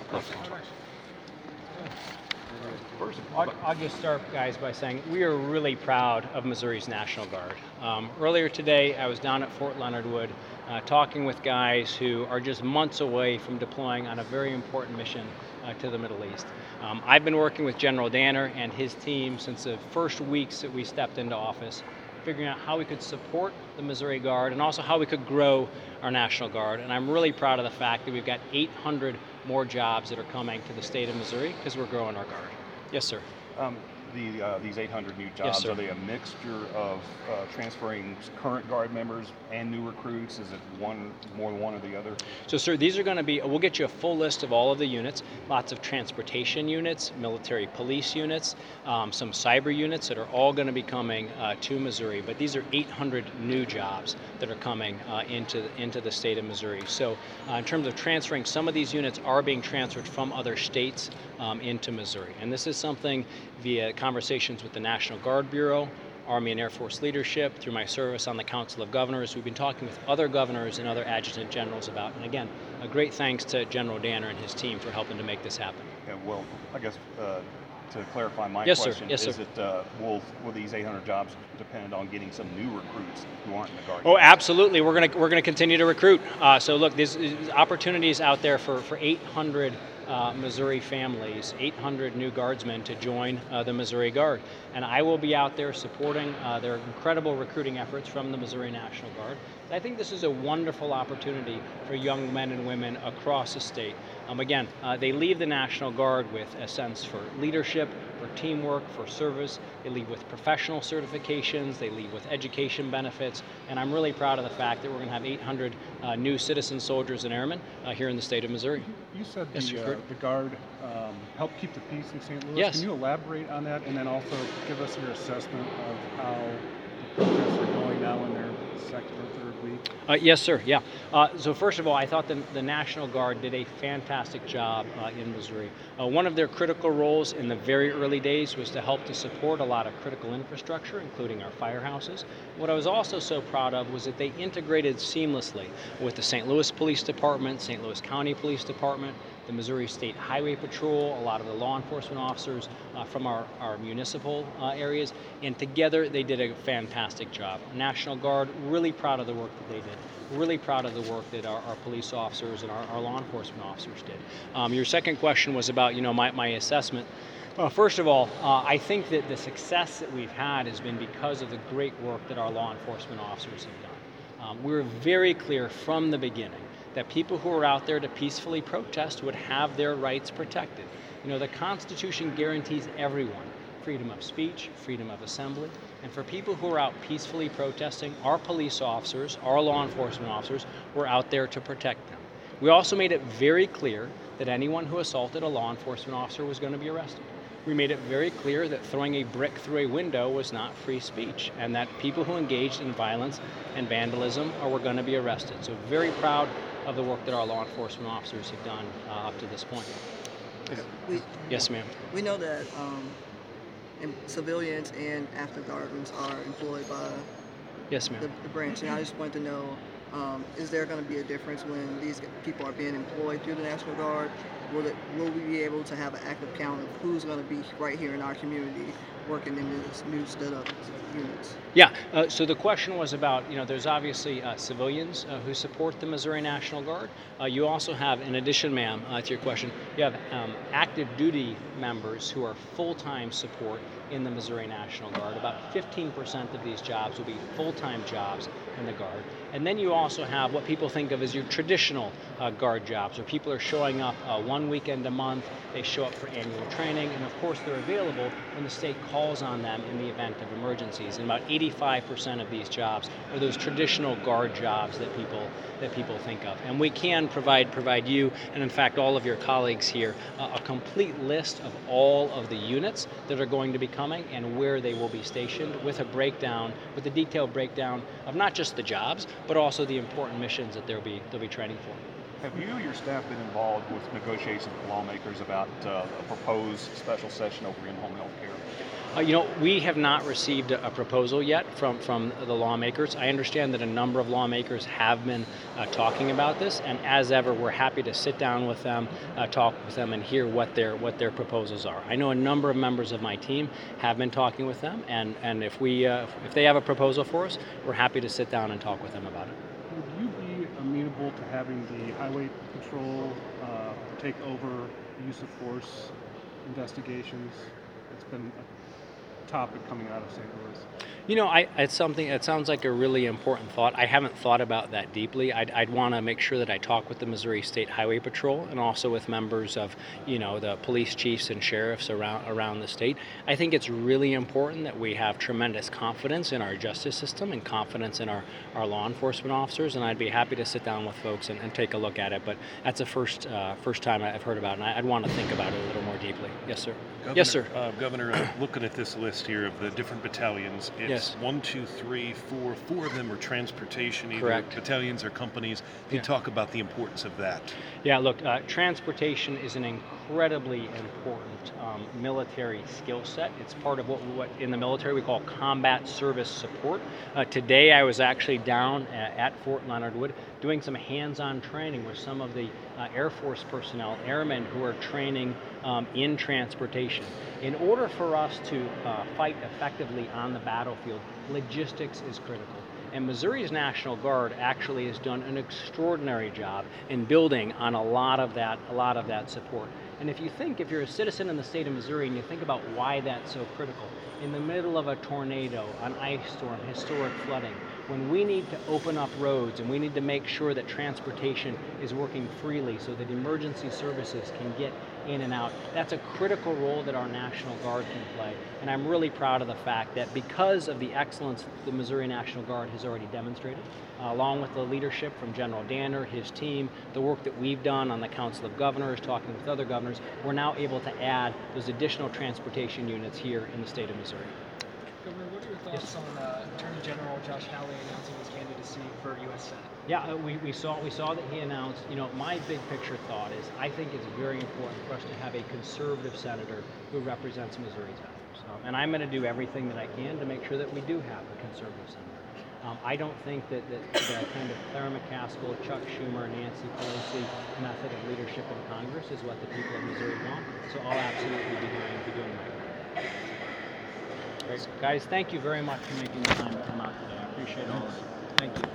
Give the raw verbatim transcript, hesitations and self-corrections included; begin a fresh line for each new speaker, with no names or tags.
Perfect.
First, I'll, I'll just start, guys, by saying we are really proud of Missouri's National Guard. Um, earlier today, I was down at Fort Leonard Wood uh, talking with guys who are just months away from deploying on a very important mission uh, to the Middle East. Um, I've been working with General Danner and his team since the first weeks that we stepped into office, figuring out how we could support the Missouri Guard and also how we could grow our National Guard. And I'm really proud of the fact that we've got eight hundred more jobs that are coming to the state of Missouri because we're growing our Guard. Yes, sir.
Um, the, uh, these eight hundred new jobs,
Yes,
are they a mixture of uh, transferring current Guard members and new recruits? Is it one more than one or the other?
So, sir, these are going to be, we'll get you a full list of all of the units, lots of transportation units, military police units, um, some cyber units that are all going to be coming uh, to Missouri. But these are eight hundred new jobs that are coming uh, into, into the state of Missouri. So uh, in terms of transferring, some of these units are being transferred from other states um, into Missouri. And this is something via conversations with the National Guard Bureau, Army and Air Force leadership, through my service on the Council of Governors. We've been talking with other governors and other adjutant generals about, and again, a great thanks to General Danner and his team for helping to make this happen.
Yeah, well, I guess uh, to clarify my
Yes, sir.
question,
Yes,
is
sir.
it, uh, will, will these eight hundred jobs depend on getting some new recruits who aren't in the Guard?
Oh,
yet?
absolutely. We're going to we're going to continue to recruit. Uh, so look, there's opportunities out there for, for eight hundred uh, Missouri families, eight hundred new Guardsmen to join uh, the Missouri Guard. And I will be out there supporting uh, their incredible recruiting efforts from the Missouri National Guard. I think this is a wonderful opportunity for young men and women across the state. Um, again, uh, they leave the National Guard with a sense for leadership, for teamwork, for service. They leave with professional certifications. They leave with education benefits. And I'm really proud of the fact that we're going to have eight hundred uh, new citizen soldiers and airmen uh, here in the state of Missouri.
You said
Yes,
the,
sir,
uh,
Kurt.
the Guard um, helped keep the peace in Saint Louis.
Yes.
Can you elaborate on that and then also give us your assessment of how the protests are going now in their second or third week?
Uh, yes, sir. Yeah. Uh, so first of all, I thought the, the National Guard did a fantastic job uh, in Missouri. Uh, one of their critical roles in the very early days was to help to support a lot of critical infrastructure, including our firehouses. What I was also so proud of was that they integrated seamlessly with the Saint Louis Police Department, Saint Louis County Police Department, the Missouri State Highway Patrol, a lot of the law enforcement officers uh, from our, our municipal uh, areas, and together they did a fantastic job. National Guard, really proud of the work that they did. Really proud of the work that our, our police officers and our, our law enforcement officers did. Um, your second question was about, you know, my, my assessment. Well, first of all, uh, I think that the success that we've had has been because of the great work that our law enforcement officers have done. Um, we were very clear from the beginning that people who are out there to peacefully protest would have their rights protected. You know, the Constitution guarantees everyone freedom of speech, freedom of assembly, and for people who are out peacefully protesting, our police officers, our law enforcement officers, were out there to protect them. We also made it very clear that anyone who assaulted a law enforcement officer was going to be arrested. We made it very clear that throwing a brick through a window was not free speech, and that people who engaged in violence and vandalism are, were going to be arrested. So very proud of the work that our law enforcement officers have done uh, up to this point.
We,
Yes, ma'am.
we know that um, em- civilians and after guardsmen are employed by
Yes, ma'am.
the, the branch, and I just want to know, um, is there going to be a difference when these people are being employed through the National Guard? Will, it, will we be able to have an active count of who's going to be right here in our community working in this new stood up units?
Yeah, uh, so the question was about, you know, there's obviously uh, civilians uh, who support the Missouri National Guard. Uh, you also have, in addition, ma'am, uh, to your question, you have um, active duty members who are full-time support in the Missouri National Guard. About fifteen percent of these jobs will be full-time jobs in the Guard. And then you also have what people think of as your traditional uh, Guard jobs, where people are showing up uh, one weekend a month, they show up for annual training, and of course they're available when the state calls on them in the event of emergencies. And about eighty-five percent of these jobs are those traditional Guard jobs that people that people think of. And we can provide provide you, and in fact all of your colleagues here, uh, a complete list of all of the units that are going to be coming and where they will be stationed, with a breakdown, with a detailed breakdown of not just the jobs, but also the important missions that they'll be they'll be training for.
Have you or your staff been involved with negotiations with lawmakers about uh, a proposed special session over in-home health care?
Uh, you know, we have not received a, a proposal yet from, from the lawmakers. I understand that a number of lawmakers have been uh, talking about this, and as ever, we're happy to sit down with them, uh, talk with them, and hear what their what their proposals are. I know a number of members of my team have been talking with them, and, and if we uh, if they have a proposal for us, we're happy to sit down and talk with them about it.
Would you be amenable to having the highway patrol uh, take over use of force investigations? It's been a topic coming out of Saint Louis.
You know, I, it's something, it sounds like a really important thought. I haven't thought about that deeply. I'd, I'd want to make sure that I talk with the Missouri State Highway Patrol and also with members of, you know, the police chiefs and sheriffs around around the state. I think it's really important that we have tremendous confidence in our justice system and confidence in our, our law enforcement officers, and I'd be happy to sit down with folks and, and take a look at it. But that's the first uh, first time I've heard about it, and I, I'd want to think about it a little more deeply. Yes, sir.
Governor,
yes, sir.
Uh, Governor, uh, looking at this list here of the different battalions, it's
Yes.
one, two, three, four. Four of them are transportation, either
Correct.
battalions or companies. Can
Yeah.
you talk about the importance of that?
Yeah, look, uh, transportation is an incredibly important um, military skill set. It's part of what, what in the military we call combat service support. Uh, today I was actually down at, at Fort Leonard Wood doing some hands-on training with some of the uh, Air Force personnel, airmen who are training um, in transportation. In order for us to uh, fight effectively on the battlefield, logistics is critical. And Missouri's National Guard actually has done an extraordinary job in building on a lot of that, a lot of that support. And if you think, if you're a citizen in the state of Missouri and you think about why that's so critical, in the middle of a tornado, an ice storm, historic flooding, when we need to open up roads and we need to make sure that transportation is working freely so that emergency services can get in and out, that's a critical role that our National Guard can play. And I'm really proud of the fact that because of the excellence the Missouri National Guard has already demonstrated, uh, along with the leadership from General Danner, his team, the work that we've done on the Council of Governors, talking with other governors, we're now able to add those additional transportation units here in the state of Missouri.
Governor, what are your thoughts
Yes.
on uh, Attorney General Josh Hawley announcing his candidacy for U S Senate?
Yeah, uh, we, we saw we saw that he announced, you know, my big picture thought is I think it's very important for us to have a conservative senator who represents Missouri's values. Um, and I'm going to do everything that I can to make sure that we do have a conservative senator. Um, I don't think that, that the kind of Claire McCaskill, Chuck Schumer, Nancy Pelosi method of leadership in Congress is what the people of Missouri want. So I'll absolutely be doing, be doing my part. Great. Guys, thank you very much for making the time to come out today. I appreciate all of it. Thank you.